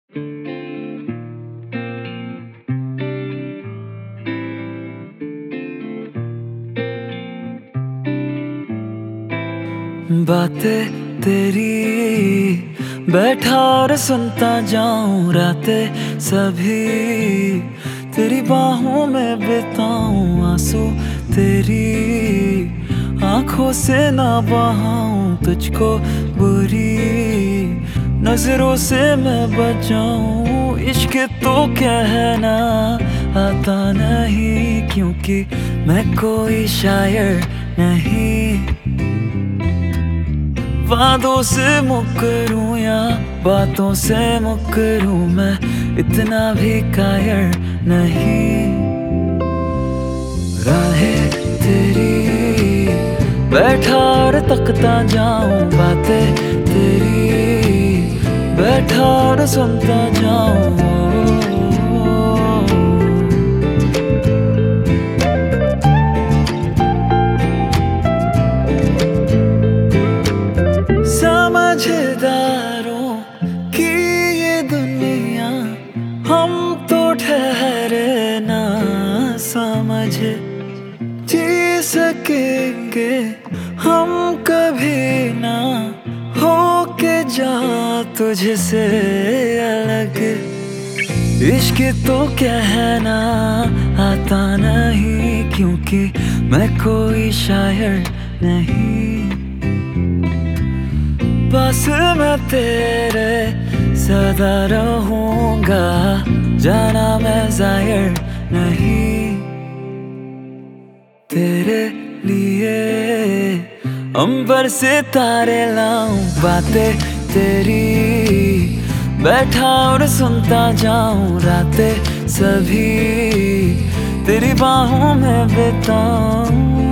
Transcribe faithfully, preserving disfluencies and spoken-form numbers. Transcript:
बातें तेरी बैठा और सुनता जाऊं, रातें सभी तेरी बाहों में बिताऊं, आंसू तेरी आंखों से ना बहाऊं, तुझको बुरी नजरों से मैं बचाऊं। इश्क तो कहना आता नहीं, क्योंकि मैं कोई शायर नहीं। वादों से मुकरूं या बातों से मुकरूं, मैं इतना भी कायर नहीं। राहें तेरी बैठा और तकता जाऊं, बातें तेरी बैठा और सुनता जाऊं। समझदारों की ये दुनिया, हम तो ठहरे ना समझ जी सकेंगे हम कभी ना, हो के जा तुझसे अलग। इश्क तो कहना आता नहीं, क्योंकि मैं कोई शायर नहीं। बस मैं तेरे सदा रहूंगा, जाना मैं जायर नहीं। तेरे लिए अंबर से तारे लाऊं, बातें तेरी बैठा और सुनता जाऊं, रातें सभी तेरी बाहों में बिताऊं।